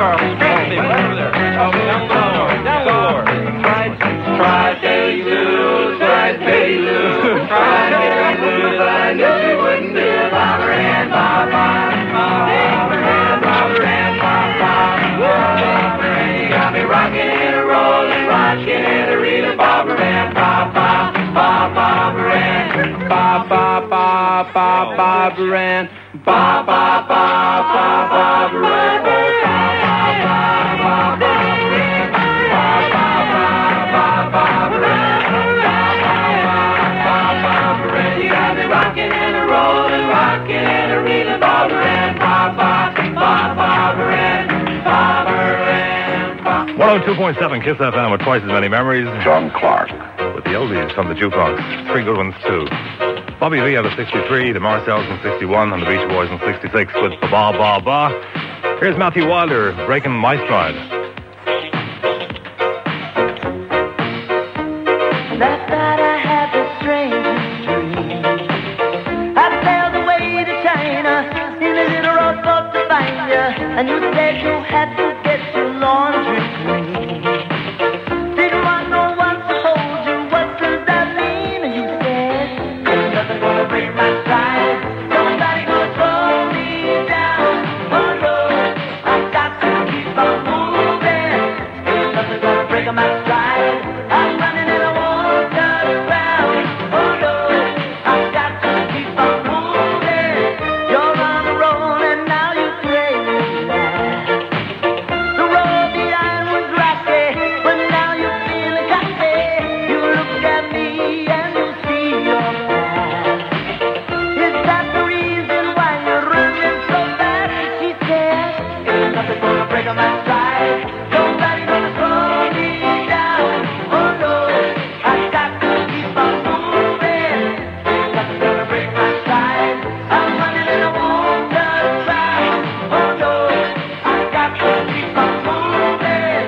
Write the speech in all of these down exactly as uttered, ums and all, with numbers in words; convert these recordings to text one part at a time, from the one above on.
Straight over there. Oh, down lower. Down lower. Friday Lou, Friday Lou, Friday Lou, I knew she wouldn't do Bobber and Papa, Bobber and Bobber and Papa, Bobber and you got me rocking and a rolling, rocking and a reeling, Bobber and Papa, Bobber and Papa, Papa, Bobber and Papa, Papa, Bobber and rockin' and a rollin', rockin' and a reelin', Bobber and Papa, Bobber and Bobber and Papa. one oh two point seven Kiss F M with twice as many memories. John Clark. With the oldies from the jukebox. Three good ones, too. Bobby Vee out of sixty-three, the Marcells in sixty-one, and the Beach Boys in sixty-six with Ba Ba Ba Ba. Here's Matthew Wilder, Breaking My Stride. Last night I had the strangest dream. I sailed away to China in a little rowboat to find you, and you said you had to get your laundry clean. Didn't want no one to hold you, what does that mean? And you said, there's nothing gonna break my stride, nobody gonna slow me down. Oh no, I got to keep on moving. There's nothing gonna break my stride. I'm running and I won't turn around. Oh no, I got to keep on moving. You're on the road and now you crazy. The road behind was rocky, but now you're feeling cocky. You look at me and you see your past. Is that the reason why you're running so fast? She said, ain't nothing gonna break on my stride. Nobody gonna slow me down. Oh no, I got to keep on moving. Ain't nothing gonna break my stride. I'm running and I won't turn around. Oh no, I got to keep on moving.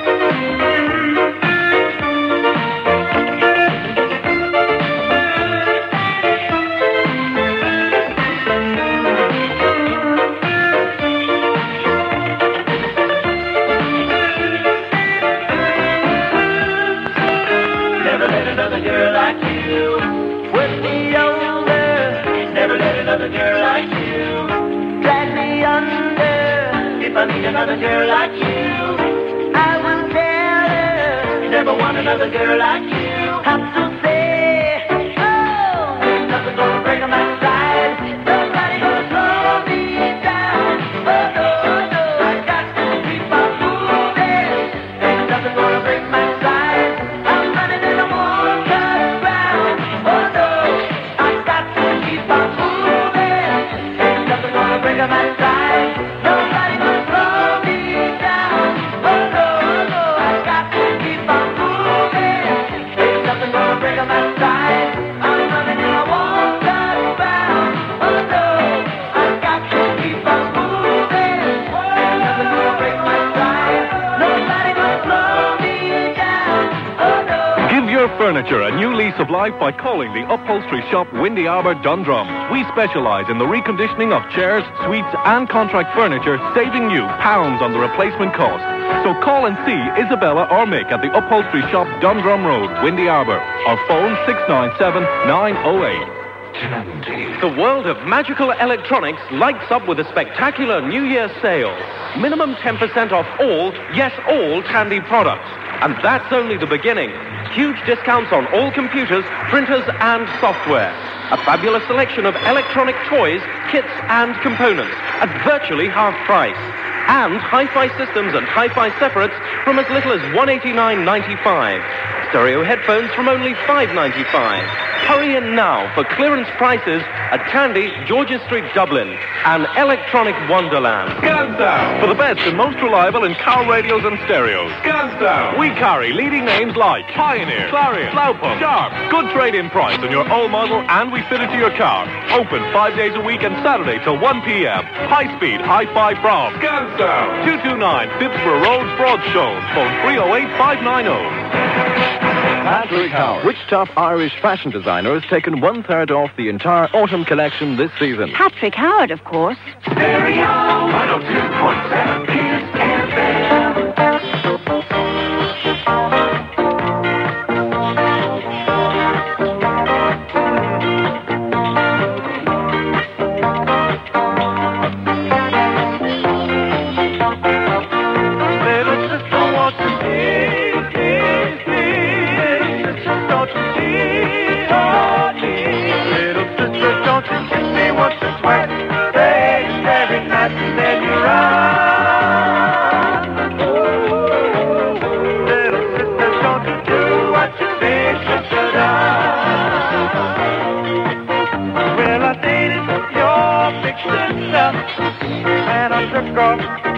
Never let another girl like you work me over. Never let another girl like you drag me under. If I meet another girl like you, I will tell her. Never want another girl like you. Have to say, oh, ain't nothing gonna break on my stride. Nobody gonna slow me down. Oh no, no, I got to keep on moving. Ain't nothing gonna break my stride. I'm running and I won't turn around. Oh no, I got to keep on moving. Ain't nothing gonna break on my stride. Nobody gonna slow me down. Oh no, no, I got to keep on moving. Ain't nothing gonna break on my stride. I'm running and I won't turn around. Oh no, I got to keep on moving. Ain't nothing gonna break my stride. Nobody gonna slow me down. Oh no. Give your furniture a new lease of life by calling the upholstery shop Windy Arbor Dundrum. We specialize in the reconditioning of chairs, suites and contract furniture, saving you pounds on the replacement cost. So call and see Isabella or Mick at the upholstery shop Dundrum Road, Windy Arbor, or phone six nine seven nine oh eight. The world of magical electronics lights up with a spectacular New Year sale. Minimum ten percent off all, yes, all Tandy products. And that's only the beginning. Huge discounts on all computers, printers and software. A fabulous selection of electronic toys, kits and components at virtually half price. And hi-fi systems and hi-fi separates from as little as one hundred eighty-nine ninety-five. Stereo headphones from only five ninety-five. Hurry in now for clearance prices at Tandy, George's Street, Dublin. An electronic wonderland. Guns down! For the best and most reliable in car radios and stereos. Guns down! We carry leading names like Pioneer, Clarion, Blaupunk, Sharp. Good trade-in price on your old model and we fit it to your car. Open five days a week and Saturday till one p.m. High-speed, hi-fi from Guns down! two two nine Phibsborough Road, Broadstone. Phone three oh eight five nine oh. Patrick Howard. Which top Irish fashion designer has taken one-third off the entire autumn collection this season? Patrick Howard, of course. Stereo one oh two point seven Kiss F M.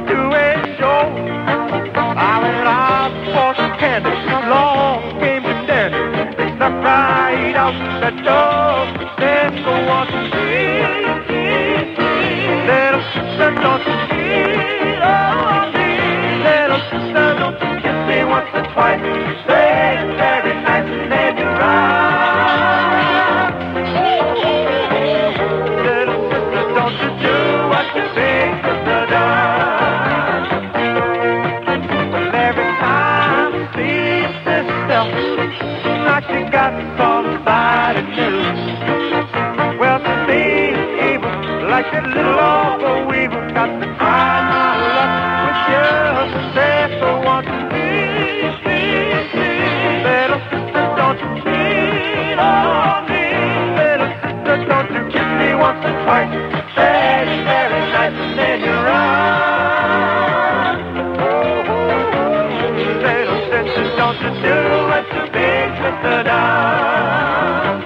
two-way show. I went out for some candy. Long came the dandy. They snuck right out the door. Then go on to see. Little sister, don't you cheat on me. Little sister, don't you kiss me once or twice. Say it very nice and then you ride. Little sister, don't you do what you big sister does. Well, every time you see your sister, like she got somebody new. Well, to me, it's evil, like that little old weaver got to try my luck with you. Say so once to me, little sister, don't you cheat on me. Little sister, don't you kiss me once or twice. Say it very nice and then you run. Little sister, don't you do what your big sister does.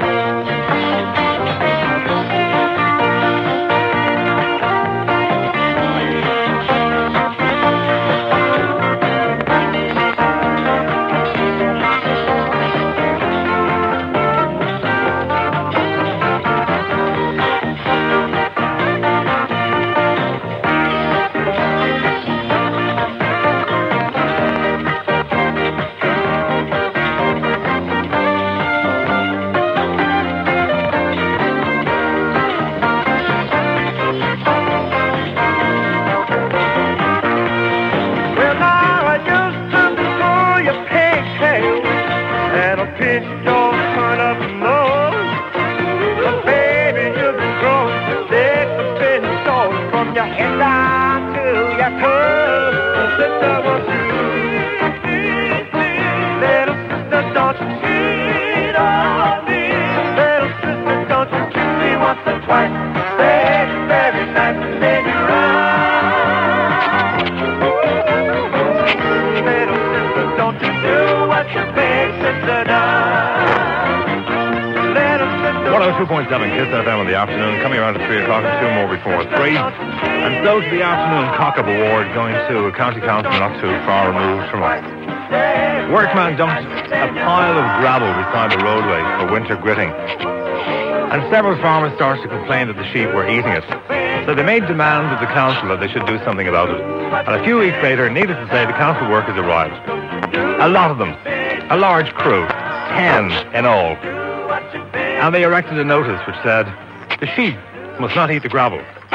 two point seven Kiss F M in the afternoon, coming around at three o'clock and two more before three. And so to the afternoon Cock-Up Award going to a county council not too far removed from us. Workman dumped a pile of gravel beside the roadway for winter gritting. And several farmers started to complain that the sheep were eating it. So they made demands of the council that they should do something about it. And a few weeks later, needless to say, the council workers arrived. A lot of them. A large crew. Ten in all. And they erected a notice which said, the sheep must not eat the gravel.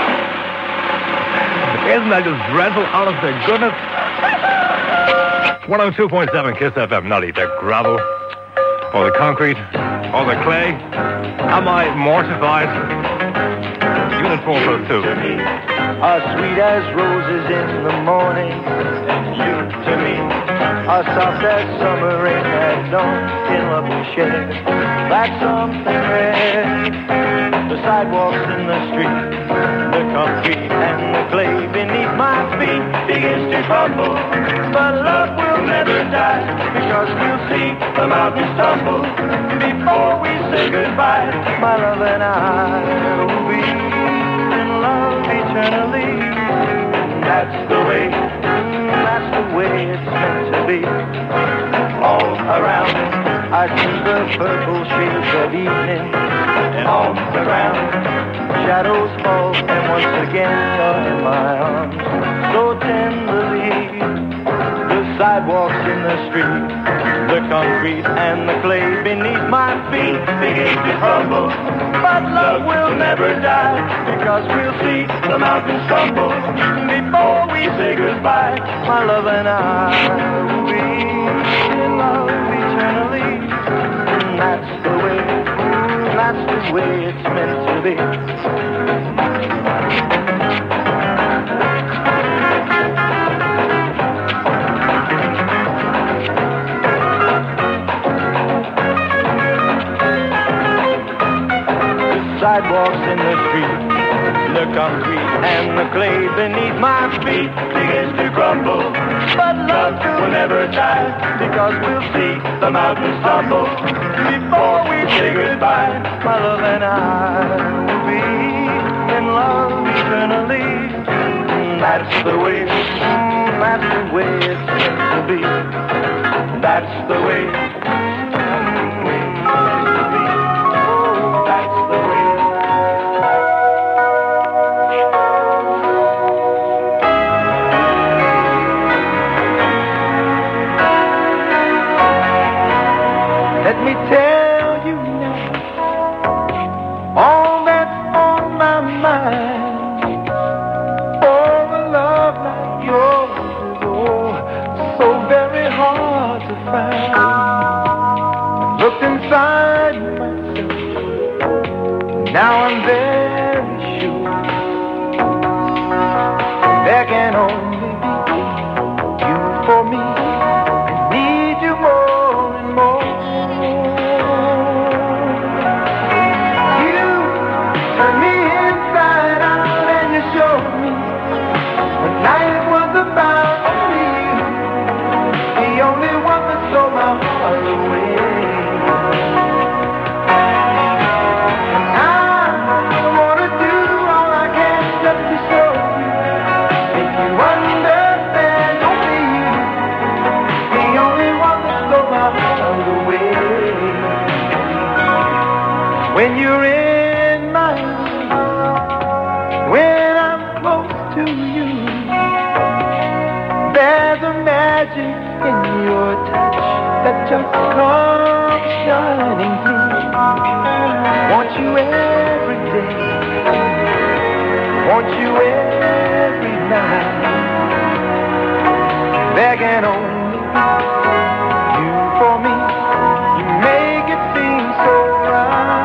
Isn't that just dreadful, honest to goodness? one oh two point seven Kiss F M, not eat their gravel, or the concrete, or the clay. Am I mortified? Unit four plus two. Are sweet as roses in the morning, and you to me are soft as summer rain that don't in love we share. Like something rare, the sidewalks in the street, the concrete and the clay beneath my feet begins to crumble. But love will never die, because we'll see the mountains tumble before we say goodbye. My love and I will be in love eternally. That's the way, that's the way it's meant to be. All around I see the purple shades of evening, and on the ground shadows fall, and once again you're in my arms so tenderly. The sidewalks in the street, the concrete and the clay beneath my feet begin to crumble. But love will never die, because we'll see the mountains tumble before we say goodbye. My love and I will be in love eternally. And that's the way, that's the way it's meant to be. Sidewalks in the street, the concrete and the clay beneath my feet begins to crumble. But love will never die, because we'll see the mountains tumble before we say goodbye. My love and I will be in love eternally. That's the way, mm, that's the way it's meant to be. That's the way, that's the way it's meant to be. Oh, that's the way. Let me tell you now all that's on my mind. For a love like yours is oh, so very hard to find. Looked inside myself, now I'm very sure there can only be you for me. I need you more and more. When you're in my arms, when I'm close to you, there's a magic in your touch that just comes shining through. Want you every day, want you every night. There can only be you for me. You make it seem so right.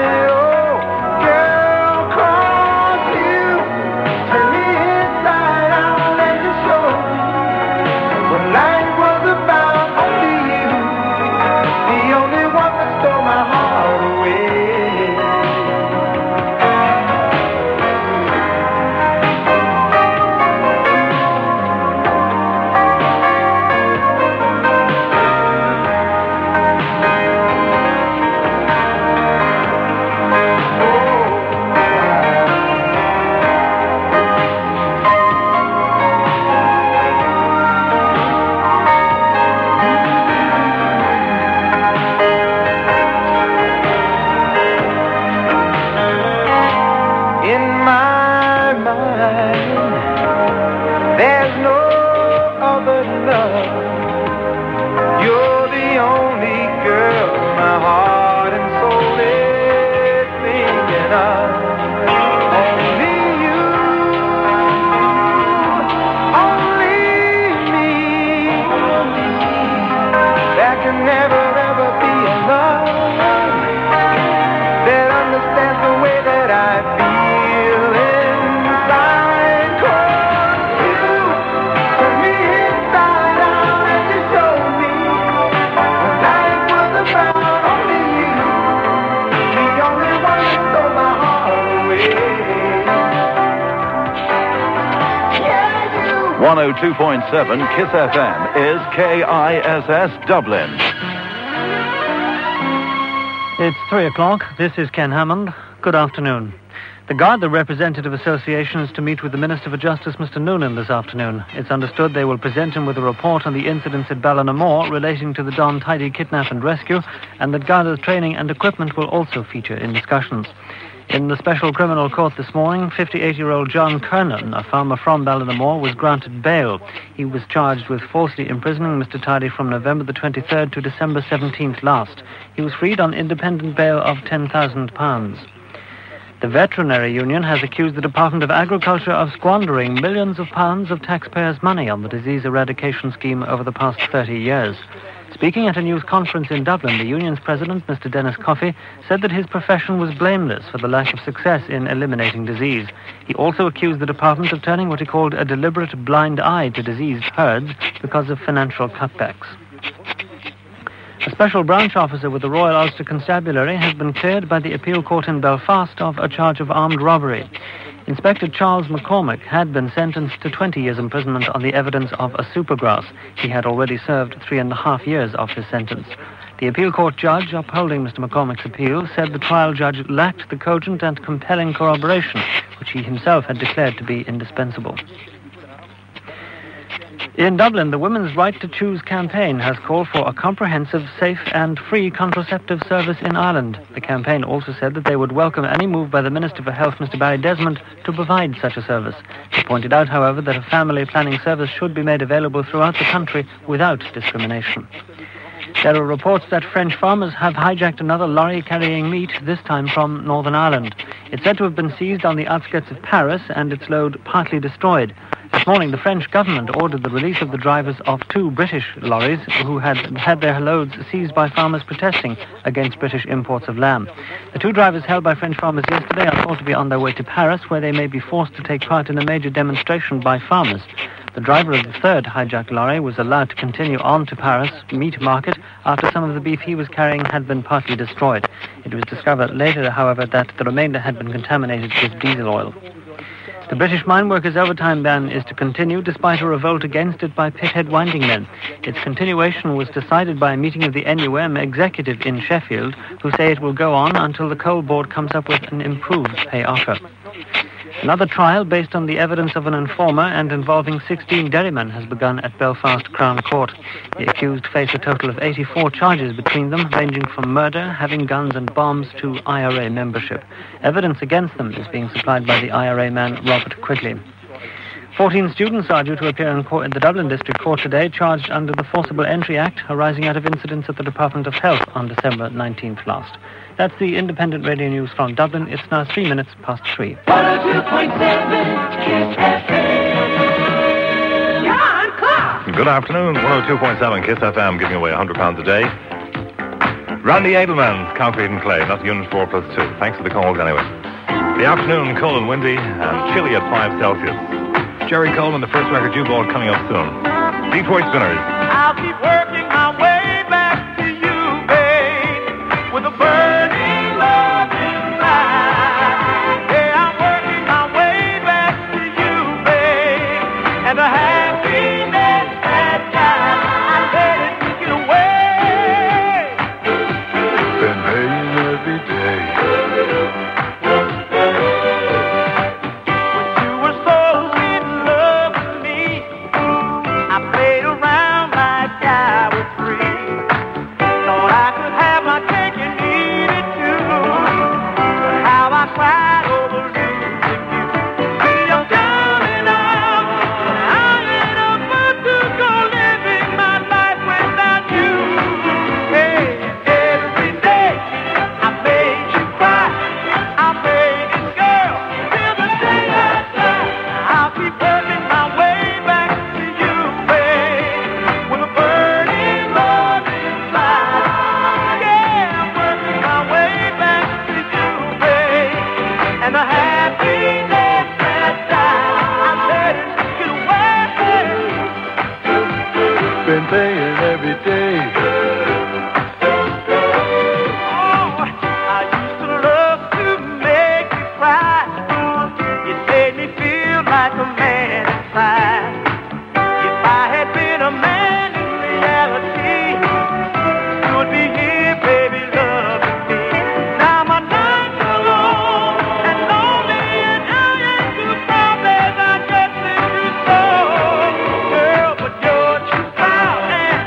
one oh two point seven KISS F M is K I S S Dublin. It's three o'clock. This is Ken Hammond. Good afternoon. The Garda Representative Association is to meet with the Minister for Justice, Mister Noonan, this afternoon. It's understood they will present him with a report on the incidents at Ballinamore relating to the Don Tidy kidnap and rescue, and that Garda's training and equipment will also feature in discussions. In the Special Criminal Court this morning, fifty-eight-year-old John Kernan, a farmer from Ballinamore, was granted bail. He was charged with falsely imprisoning Mister Tidy from November the twenty-third to December seventeenth last. He was freed on independent bail of ten thousand pounds. The Veterinary Union has accused the Department of Agriculture of squandering millions of pounds of taxpayers' money on the disease eradication scheme over the past thirty years. Speaking at a news conference in Dublin, the union's president, Mister Dennis Coffey, said that his profession was blameless for the lack of success in eliminating disease. He also accused the department of turning what he called a deliberate blind eye to diseased herds because of financial cutbacks. A special branch officer with the Royal Ulster Constabulary has been cleared by the appeal court in Belfast of a charge of armed robbery. Inspector Charles McCormick had been sentenced to twenty years imprisonment on the evidence of a supergrass. He had already served three and a half years of his sentence. The appeal court judge upholding Mister McCormick's appeal said the trial judge lacked the cogent and compelling corroboration, which he himself had declared to be indispensable. In Dublin, the Women's Right to Choose campaign has called for a comprehensive, safe and free contraceptive service in Ireland. The campaign also said that they would welcome any move by the Minister for Health, Mister Barry Desmond, to provide such a service. He pointed out, however, that a family planning service should be made available throughout the country without discrimination. There are reports that French farmers have hijacked another lorry carrying meat, this time from Northern Ireland. It's said to have been seized on the outskirts of Paris and its load partly destroyed. This morning, the French government ordered the release of the drivers of two British lorries who had had their loads seized by farmers protesting against British imports of lamb. The two drivers held by French farmers yesterday are thought to be on their way to Paris, where they may be forced to take part in a major demonstration by farmers. The driver of the third hijacked lorry was allowed to continue on to Paris meat market after some of the beef he was carrying had been partly destroyed. It was discovered later, however, that the remainder had been contaminated with diesel oil. The British mine workers' overtime ban is to continue despite a revolt against it by pithead winding men. Its continuation was decided by a meeting of the N U M executive in Sheffield, who say it will go on until the coal board comes up with an improved pay offer. Another trial based on the evidence of an informer and involving sixteen dairymen has begun at Belfast Crown Court. The accused face a total of eighty-four charges between them, ranging from murder, having guns and bombs, to I R A membership. Evidence against them is being supplied by the I R A man Robert Quigley. Fourteen students are due to appear in court in the Dublin District Court today, charged under the Forcible Entry Act, arising out of incidents at the Department of Health on December nineteenth last. That's the Independent Radio News from Dublin. It's now three minutes past three. one oh two point seven Kiss F M. John Clark. Good afternoon. one oh two point seven Kiss F M, giving away one hundred pounds a day. Randy Edelman's Concrete and Clay. That's Unit four plus two. Thanks for the calls anyway. The afternoon, cold and windy, and chilly at five Celsius. Jerry Coleman, the first record you bought, coming up soon. Detroit Spinners. I'll keep working my way back to you, babe, with a burning love inside. Yeah, I'm working my way back to you, babe, and the happiness that time I let it get away. Been paying every day. Been paying every day. Oh, I used to love to make you cry. It made me feel like a man inside. If I had been a man in reality, you would be here, baby, loving me. Now my nights are long and lonely, and I ain't too proud as I just think you so. Girl, but you're too proud and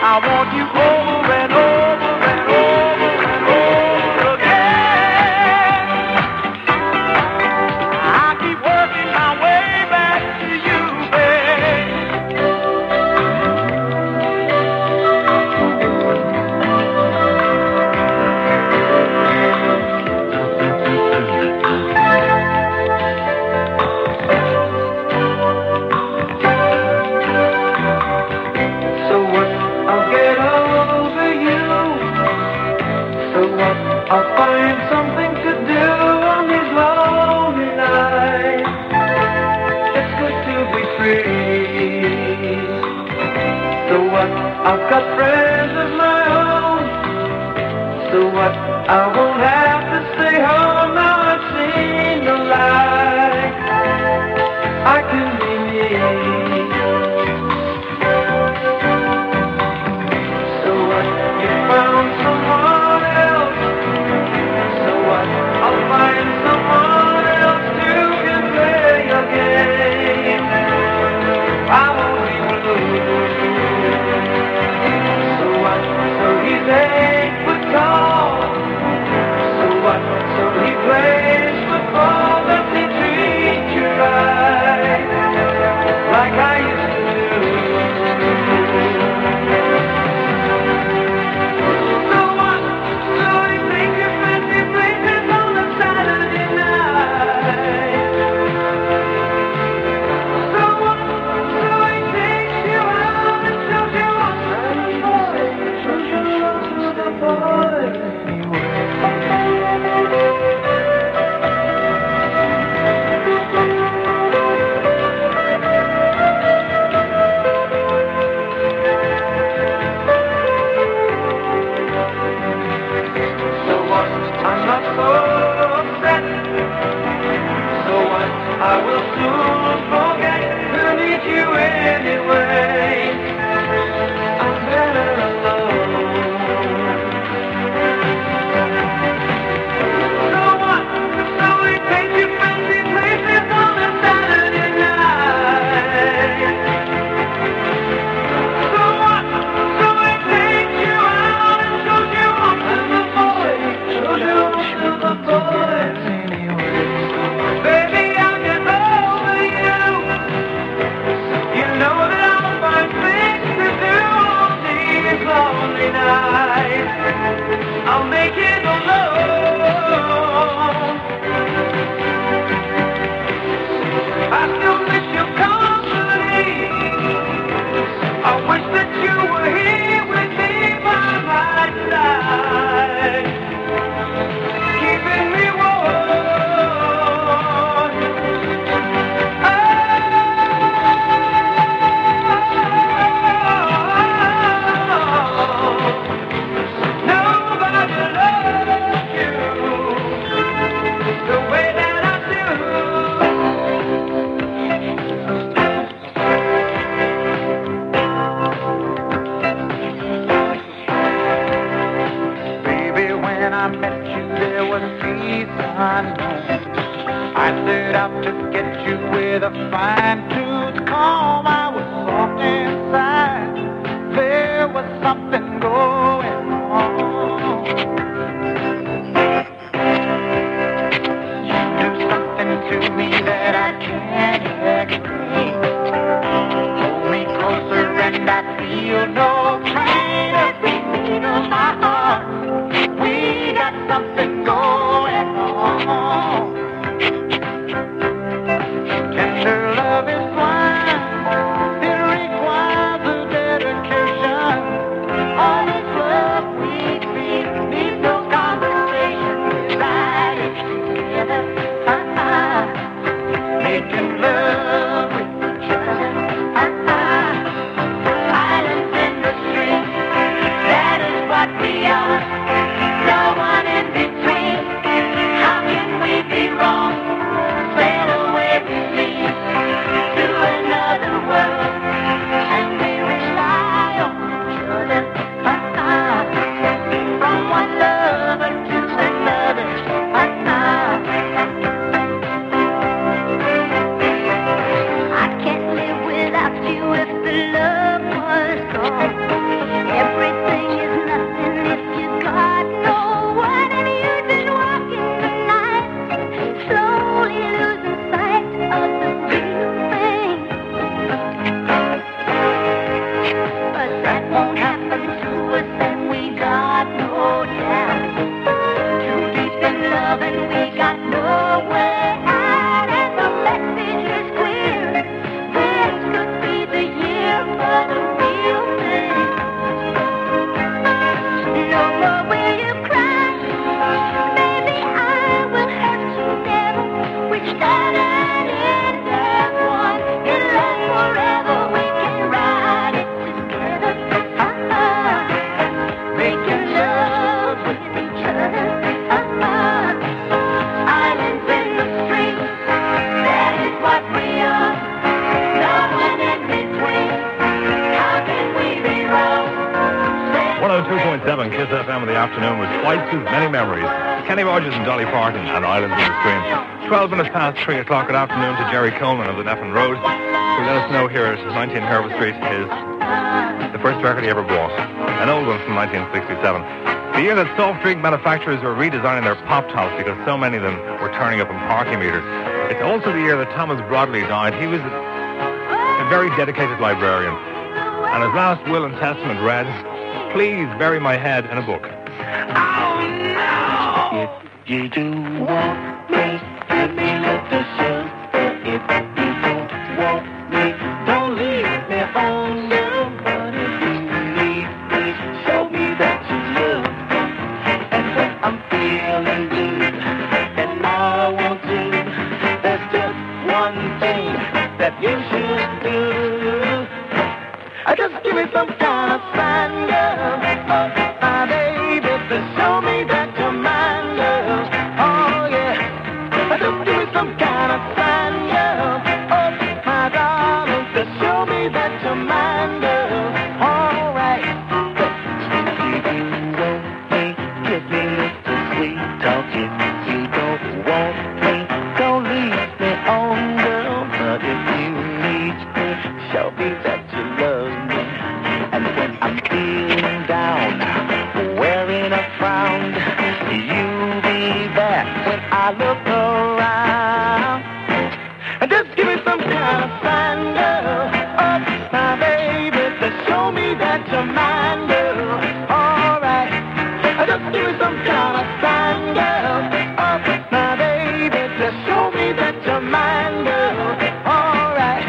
I want you over and over and over and over again. I keep working my way back to you, babe. So what? I'll get over you. So what? I'll find something to do on these lonely nights. It's good to be free. So what? I've got friends of my own. So what? I won't have to stay home. Now I've seen the light. I can be me. So what? You found someone else. So what? I'll find someone else who can play your game. I won't be blue. So what? So he's eight foot tall. So what? So he plays football. Does he treat you right? Like I used to do. So what? So he takes you fancy places on a Saturday night. So what? So he takes you out and shows you what's right. Shows you what's the boy So what? I'm not so upset. So what? I will soon forget who needs you anyway. I'm better alone. So what? So we take you fancy places on a Saturday night. So what? So we take you out and shows you off to the boys. Shows you off to the boys anyway. Baby, I'll get over you. You know that I'll find things to do on these lonely nights. I'll make it alone. I still miss your company. I wish that you were here with me by my side, keeping me warm. Nobody loves you the way that I do. Baby, when I met you, there was peace unknown. I set out to get you with a fine-tooth comb. I was soft inside. There was something going on. You do something to me that I can't explain. Hold me closer and I feel no pain. Every beat of my heart, we got something going on. Tender love is blind. It requires a dedication. All this love we feel needs no conversation. Without it together, uh-uh. Making love with each other, uh-uh. Islands in the stream, that is what we are. No one in between. How can we be wrong? Sail away with me to another world, and we rely on each other, uh-uh. From one lover to another, uh-uh. I can't live without you if the love was gone. two point seven Kiss F M in the afternoon with Flights of Many Memories. Kenny Rogers and Dolly Parton and Islands in the Stream. twelve minutes past three o'clock at afternoon to Jerry Coleman of the Neffen Road, who let us know here at nineteen Herbert Street is the first record he ever bought. An old one from nineteen sixty-seven. The year that soft drink manufacturers were redesigning their pop tops because so many of them were turning up in parking meters. It's also the year that Thomas Broadley died. He was a very dedicated librarian. And his last will and testament read, "Please bury my head in a book." Oh, no! If you do want me, give me little sugar. If you don't want me, don't leave me on you. But if you need me, show me that you love me. And when I'm feeling blue and I want to, there's just one thing that you should do. I just give me some kind of sign, girl. Oh, my baby, to show me that you're mine, girl. Oh, yeah. I just give me some kind of sign, girl. Oh, my darling, to show me that you're mine, girl. All right. If you want me, give me little sweet talk. If you don't want me, don't leave me on, girl. But if you need me, show me that you love me. And when I'm feeling down, wearing a frown, you'll be there when I look around. And just give me some kind of sign, girl. Oh, my baby, to show me that you're mine, girl. All right. Just give me some kind of sign, girl. Oh, my baby, to show me that you're mine, girl. All right.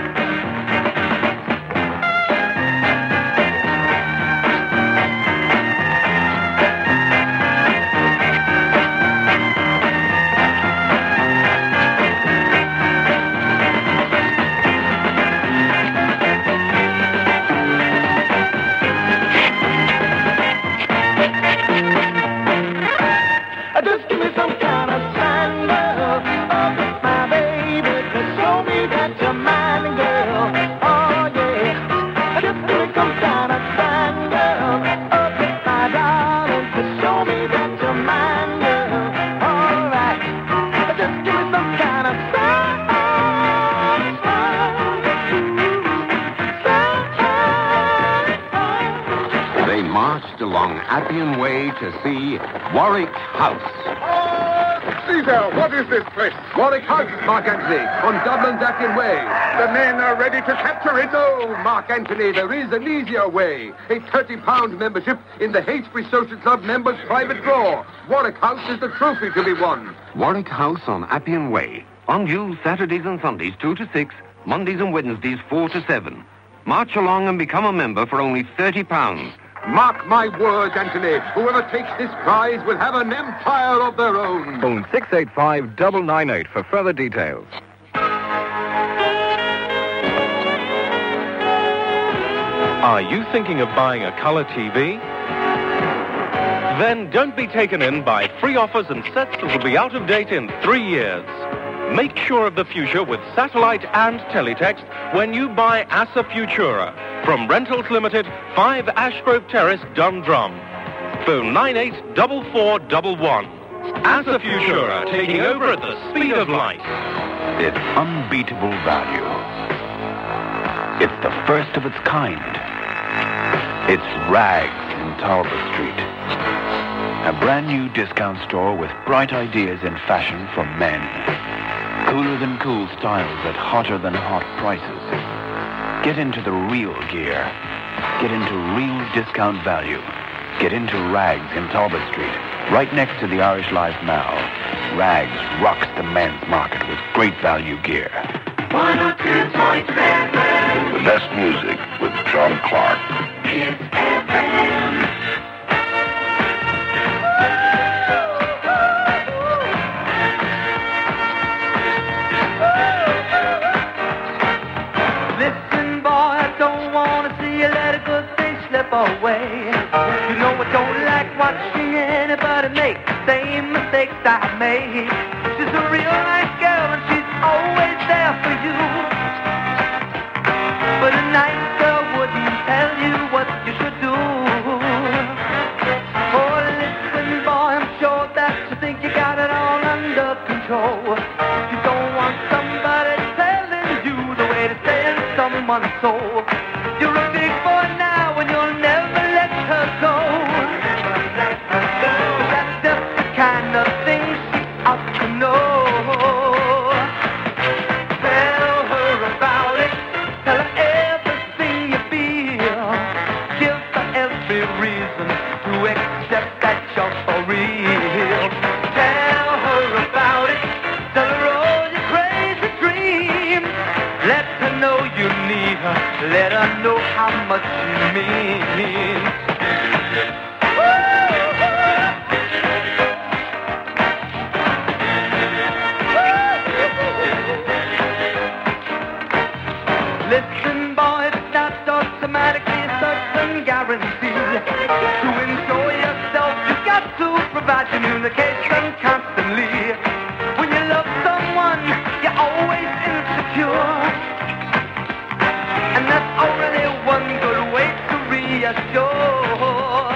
Just give me some kind of sign, girl. Oh, my baby, to show me that you're mine, girl. Oh, yeah. Just give me some kind of sign, girl. Oh, my darling, to show me that you're mine, girl. All right. Just give me some kind of sign. They marched along Appian Way to see Warwick House. Caesar, what is this place? Warwick House, Mark Antony, on Dublin's Appian Way. The men are ready to capture it. No, Mark Antony, there is an easier way. A thirty pound membership in the Hastings Social Club members' private draw. Warwick House is the trophy to be won. Warwick House on Appian Way. On due Saturdays and Sundays, two to six. Mondays and Wednesdays, four to seven. March along and become a member for only thirty pounds. Mark my words, Anthony. Whoever takes this prize will have an empire of their own. Phone six eight five nine nine eight for further details. Are you thinking of buying a color T V? Then don't be taken in by free offers and sets that will be out of date in three years. Make sure of the future with satellite and teletext when you buy Asa Futura from Rentals Limited, five Ashgrove Terrace, Dundrum. Phone nine eight four four one one. Asa Futura, taking over at the speed of light. It's unbeatable value. It's the first of its kind. It's Rags in Talbot Street. A brand new discount store with bright ideas in fashion for men. Cooler than cool styles at hotter than hot prices. Get into the real gear. Get into real discount value. Get into Rags in Talbot Street, right next to the Irish Life Mall. Rags rocks the men's market with great value gear. one oh two point seven. The best music with John Clark. Kiss F M. Listen, boy, I don't want to see you let a good thing slip away. You know I don't like watching anybody make the same mistakes I made. She's a real nice girl and she's always there for you. But a nice girl wouldn't tell you what you should do. how much you mean. Listen, boy, it's not automatically a certain guarantee. To enjoy yourself, you've got to provide communication constantly. When you love someone, you're always insecure. And that's already one good way to reassure.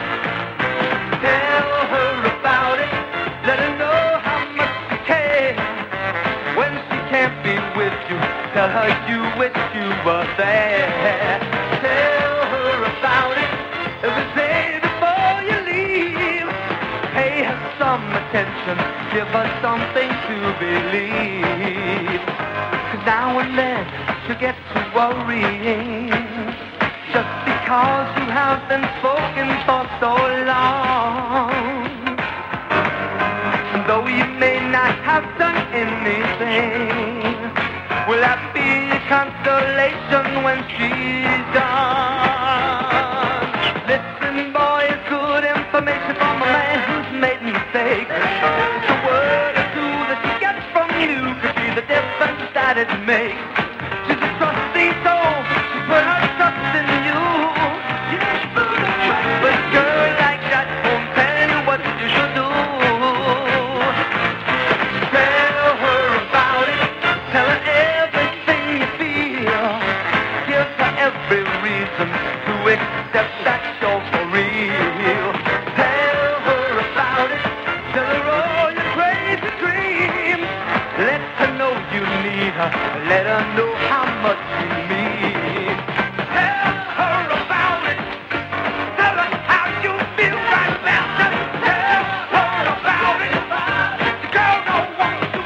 Tell her about it, let her know how much you care. When she can't be with you, tell her you wish you were there. Tell her about it every day before you leave. Pay her some attention, give her something to believe. Cause now and then she'll get to worrying, just because you have been spoken for so long. And though you may not have done anything, will that be a consolation when she's done? Listen, boy, it's good information from a man who's made mistakes. Just a word or two that you get from you could be the difference that it makes. She's a trusty soul, she put her trust in you. But a girl like that won't tell you what you should do. Tell her about it, tell her everything you feel. Give her every reason to accept that you're for real. Tell her about it, tell her all your crazy dreams. Let her know you need her, let her know how much you mean. Tell her about it, tell her how you feel right now. Just tell her about it. The girl don't want to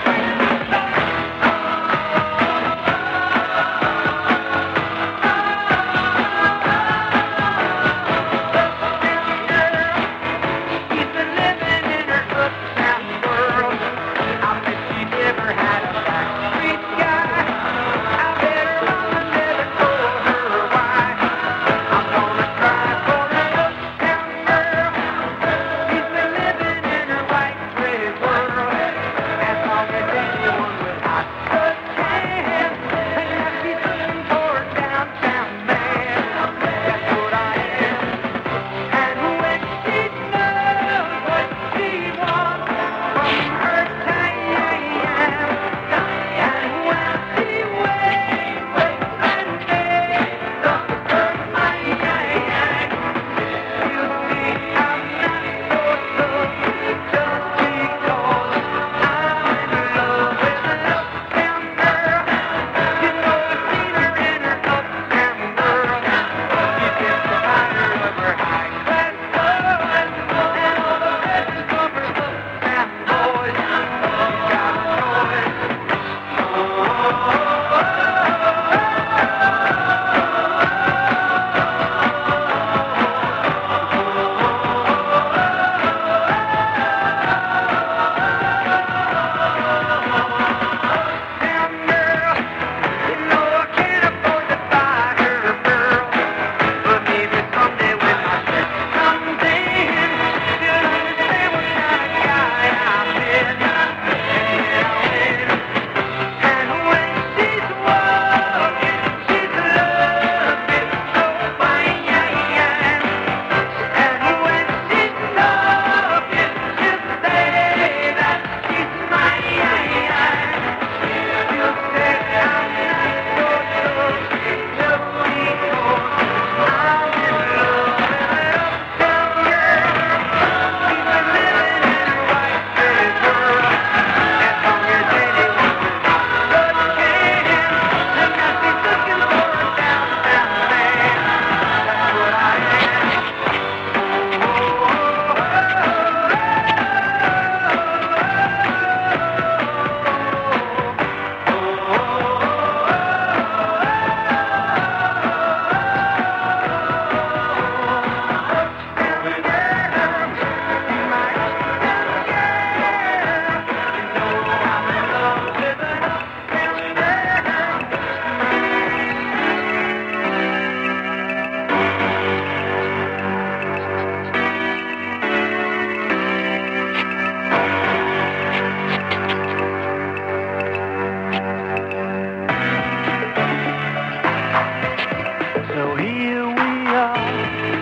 here we are,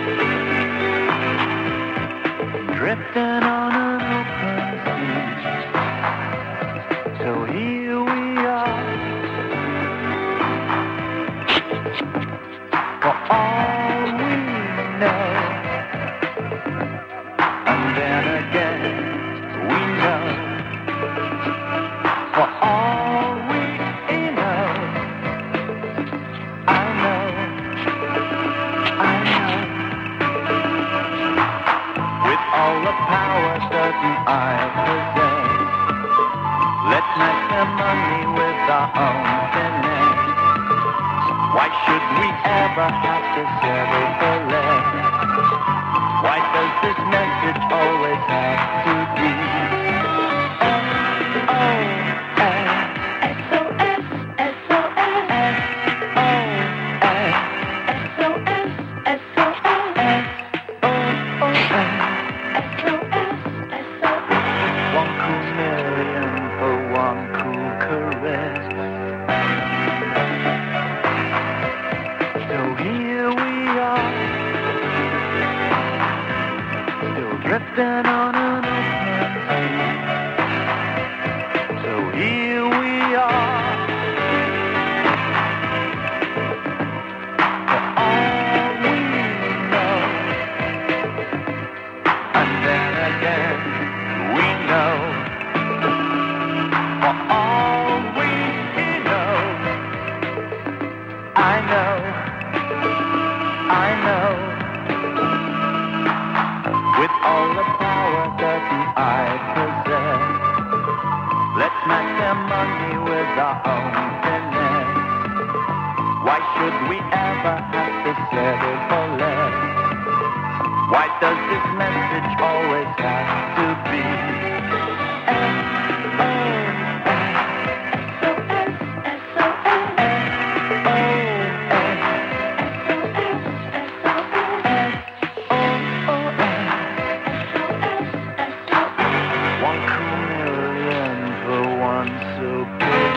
drifting on an open sea. So here we are, for all we know. And then again, we know, for all we know. I know, I know. With all the power certain I possess, let's make some money with our own finesse. Why should we ever have to settle for less? Why does this message always have to be S O S? S O S, S O S, S O S, S O S, S O S, O O S, S O S, S O S. One cool million for one cool caress. So here we are, still drifting on an open sea. So here we are, for all we know. And then again, we know, for all we know. I know, I know. With all the power that I possess, let's make them money with our own finesse. Why should we ever have to settle for less? Why does this message always have to be S O S, S O S, S O S, S O S, S O S, O O S. One cool million for one so good.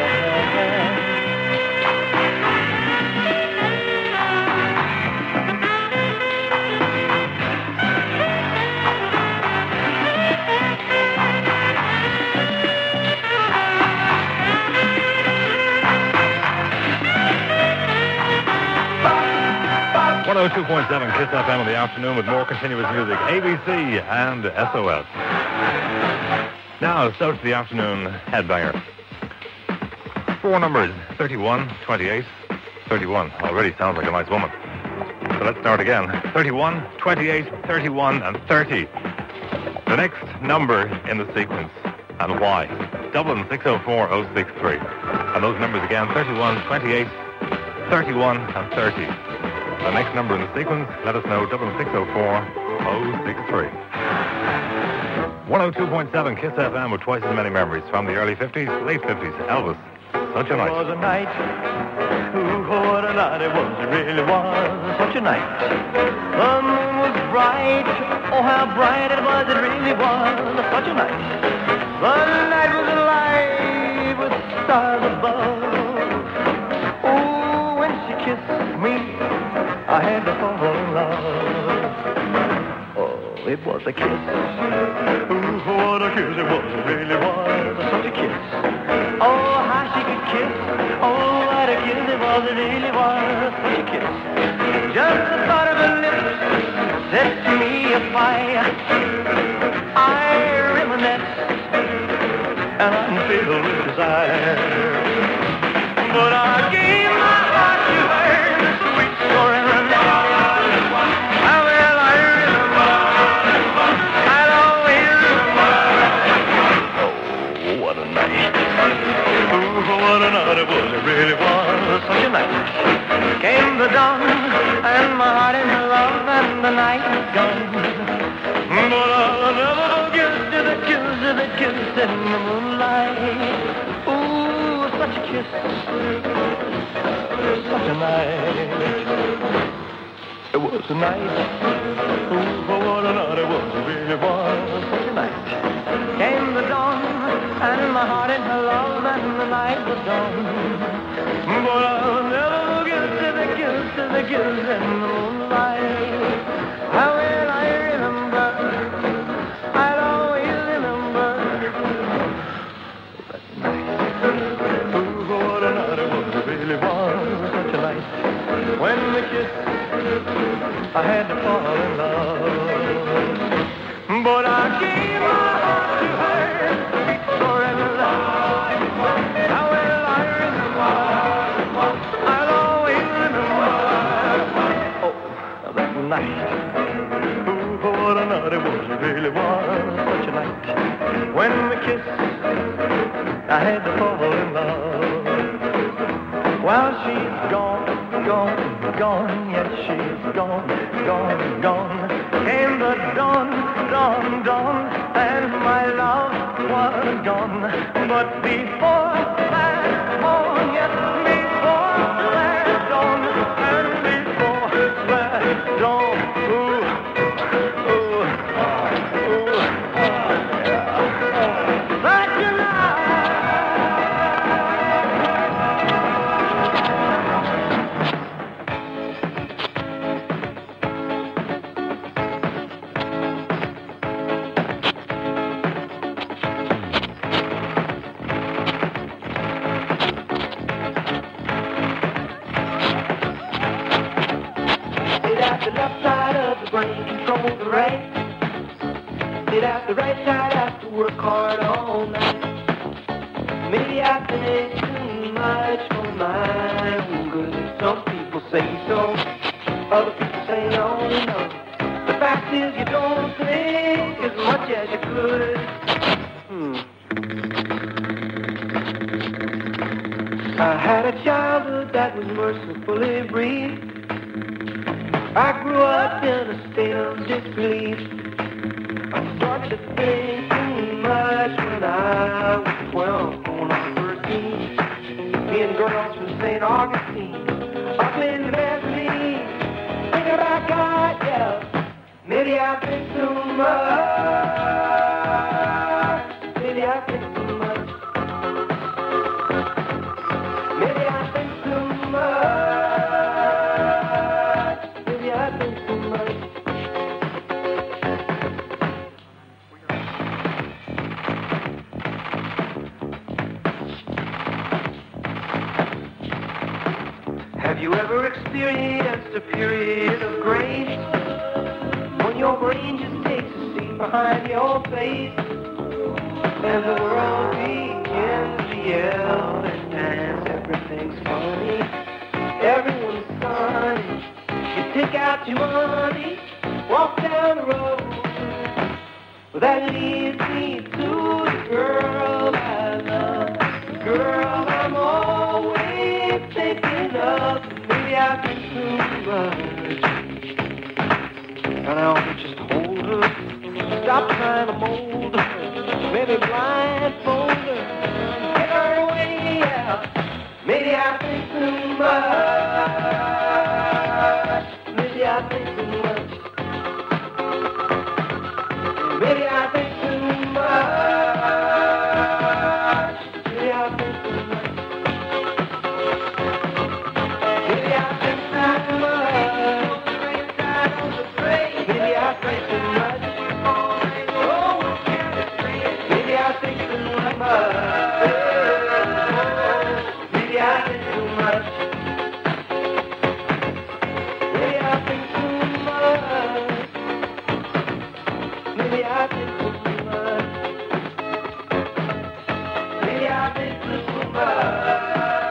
one oh two point seven Kiss F M in the afternoon with more continuous music, A B C and S O S. Now, so to the afternoon headbanger. Four numbers, thirty-one, twenty-eight, thirty-one. Already sounds like a nice woman. So let's start again. thirty-one, twenty-eight, thirty-one, and thirty. The next number in the sequence, and why. Dublin six oh four oh six three. And those numbers again, thirty-one, twenty-eight, thirty-one, and thirty. The next number in the sequence, let us know, Dublin six oh four oh six three. one oh two point seven Kiss F M with twice as many memories from the early fifties, late fifties. Elvis, Such a Night. It was a night, ooh, what a night it was, it really was such a night. The moon was bright, oh how bright it was, it really was such a night. The night was alive with stars above. Oh, when she kissed me, I had to fall in love. Oh, it was a kiss. Ooh, what a kiss it was, it really was such a kiss. Oh, how she could kiss. Oh, what a kiss it was, it really was such a kiss. Just the thought of her lips set me afire. I reminisce, and I'm filled with desire. But I gave my heart to her, the sweet story remains. How will I remember? I'll always remember. Oh, what a night. Oh, what a night it was, it really was such a night. Came the dawn, and my heart in her love, and the night was gone. But I'll never forget the kiss, the kiss in the moonlight. Ooh, such a kiss, such a night. It was a night. Ooh, what a night it was, it really was such a night. Came the dawn, and my heart in her love, and the night was gone. But I'll never forget the kiss, the figures in the moonlight. How will I remember? I'll always remember that night. Oh, what a night it was, it really was such a night. When we kissed, I had to fall in love. But I gave my heart to her, sweet Loretta. How will I remember? I'll always remember. Oh, that night. Oh, what a night it was, it really was such a night. When we kissed, I had to fall in love. Well, she's gone, gone, gone, yes, she's gone, gone, gone. Came the dawn, dawn, dawn, and my love was gone. But before that dawn, yes, before that dawn, and before that dawn, ooh, ooh, ooh, yeah. Such a night. The left side of the brain controls the right. Sit out the right side, have to work hard all night. Maybe I think too much for my own good. Some people say so, other people say no, no. The fact is you don't think as much as you could. Hmm. I had a childhood that was mercifully brief. I grew up in a state of disbelief. I started to think too much when I was twelve, going on thirteen. Me and girls from Saint Augustine, up in the Bethany. Thinking about God, yeah. Maybe I think too much. Maybe I think too much. Maybe I think too much. Have you ever experienced a period of grace when your brain just takes a seat behind your face and the world begins to yell and dance? Everything's funny, everyone's sunny. You take out your money, walk down the road. Well, that leads me to the girl I love, the girl I'm always thinking of. Maybe I think too much, and I ought to just hold her, stop trying to mold her, maybe blindfold her, get her way out. Maybe I think too much, maybe I think too much, maybe I think too much, maybe I think too much. Maybe I think too much. Maybe I think too much. Oh, maybe I think too much. Maybe I think too much. Maybe I think too much. Maybe I think too much. Maybe I think too much.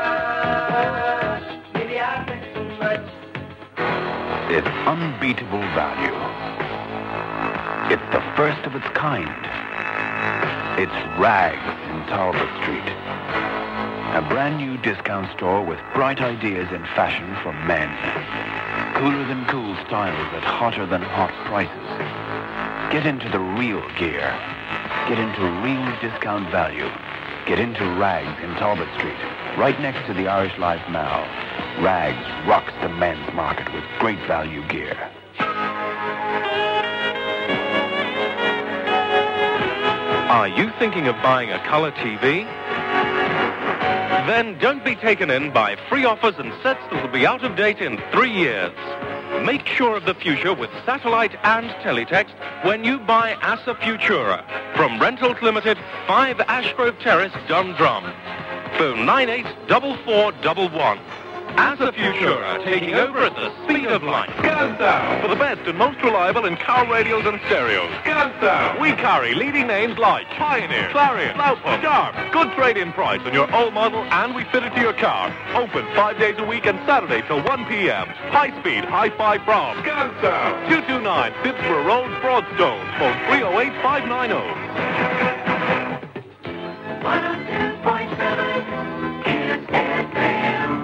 Its unbeatable value. It's the first of its kind. It's Rags in Talbot Street. A brand new discount store with bright ideas in fashion for men. Cooler than cool styles at hotter than hot prices. Get into the real gear. Get into real discount value. Get into Rags in Talbot Street, right next to the Irish Life Mall. Rags rocks the men's market with great value gear. Are you thinking of buying a color T V? Then don't be taken in by free offers and sets that will be out of date in three years. Make sure of the future with satellite and teletext when you buy Asa Futura from Rentals Limited, five Ashgrove Terrace, Dundrum. Phone nine eight four four one one. Asa Futura, taking over at the speed of light. Guns down for the best and most reliable in car radios and stereos. Guns down. We carry leading names like Pioneer, Clarion, Blaupaup, Sharp. Good trade-in price on your old model, and we fit it to your car. Open five days a week and Saturday till one p.m. High-speed, hi-fi prom. Guns down. two two nine Phibsborough Road, Broadstone. Phone three oh eight five nine oh. one oh two point seven Kiss F M.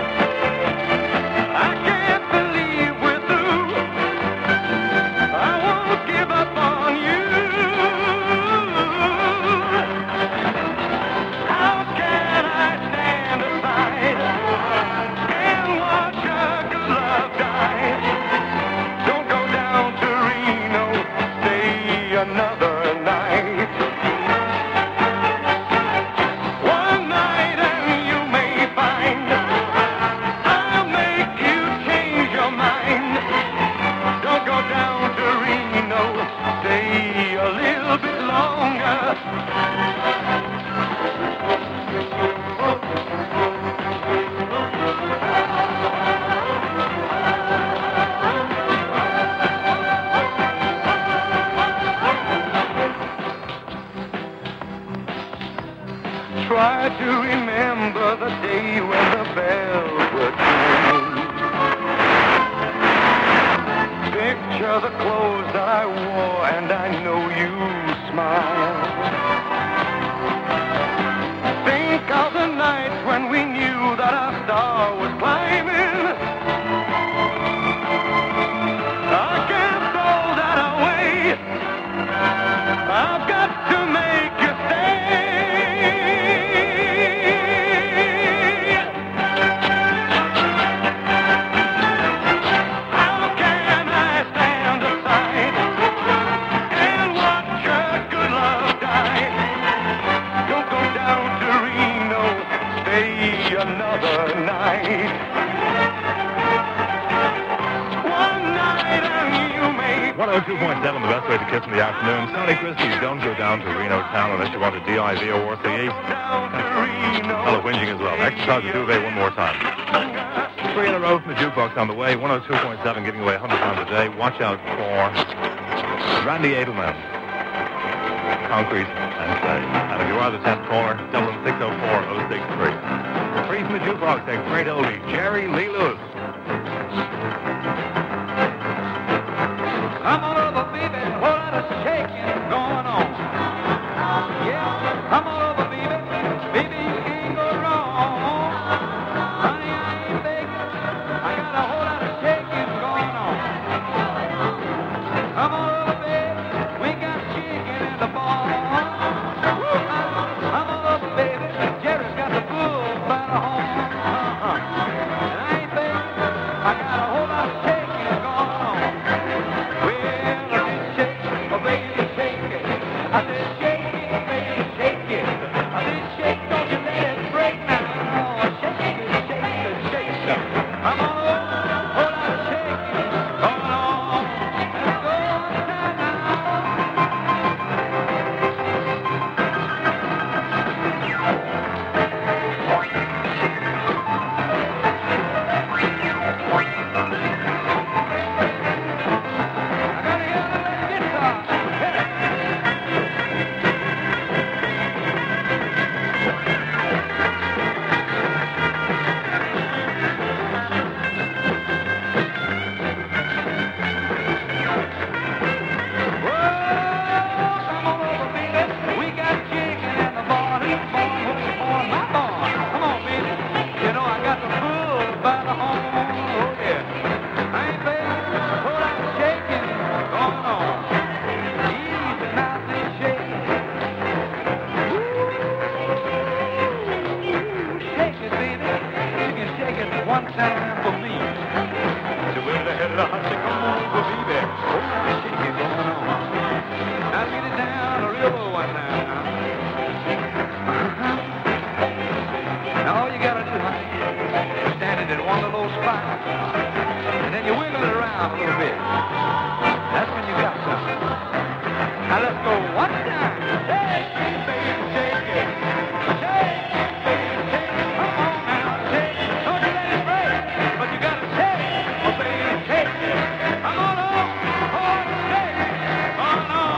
I to remember the day when the bells were tolling. Picture the clothes that I wore, and I know you smile. Think of the nights when we knew that our star was climbing. I can't throw that away. I've got to make you another night. One night and you may... one oh two point seven, the best way to kiss in the afternoon. Sally Christie, don't go down to Reno town unless you want a D I V O R C E. Hello, whinging as well. Exercise the duvet one more time. Three in a row from the jukebox on the way. one oh two point seven, giving away one hundred pounds a day. Watch out for Randy Edelman, Concrete and Clay. And if you are the tenth caller, Dublin six oh four oh six three. Free from the jukebox, a great oldie, Jerry Lee Lewis. Come on over, baby, a whole lot of shaking going on. Yeah, come on over, baby, baby, you can't go wrong. Honey, I ain't begging, I got a whole lot of shaking going on. Come on over, baby, we got chicken in the bar. Come on over, baby, Jerry's got the bull by the horn. Uh-huh. And I ain't begging, I got a whole lot of shaking going on. Well, I did shake, oh baby, shake it. I said shake it, baby, shake it. I said shake, don't you let it break now. Oh, shake it, shake it, shake it. Come on over, whole lot of shaking going on. Let's go outside now. One time for me. So where the hell I say, come over, baby. Oh, shake it going on. Now get it down a real low one now. Uh-huh. Now all you gotta do, honey, is stand it in one little spot. And then you wiggle it around a little bit. That's when you got something. Now let's go one time. Shake it, baby, shake it. Shake it, baby, shake it. Come on now, shake it. Don't you let it break. But you gotta shake it, oh baby, shake it. Come on on, oh, shake it. Come on.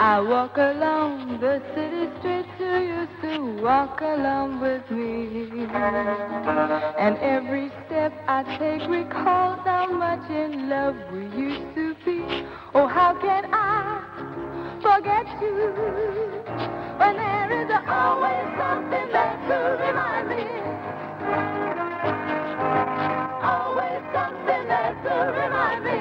I walk along the city streets, you used to walk along with me. And every step I take recalls how much in love we used to be. Oh, how can I forget you when there is always something there to remind me? Always something there to remind me.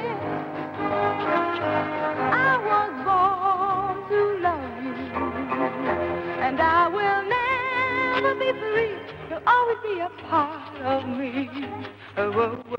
I was born to love you, and I will never be free. You'll always be a part of me. Oh, oh, oh.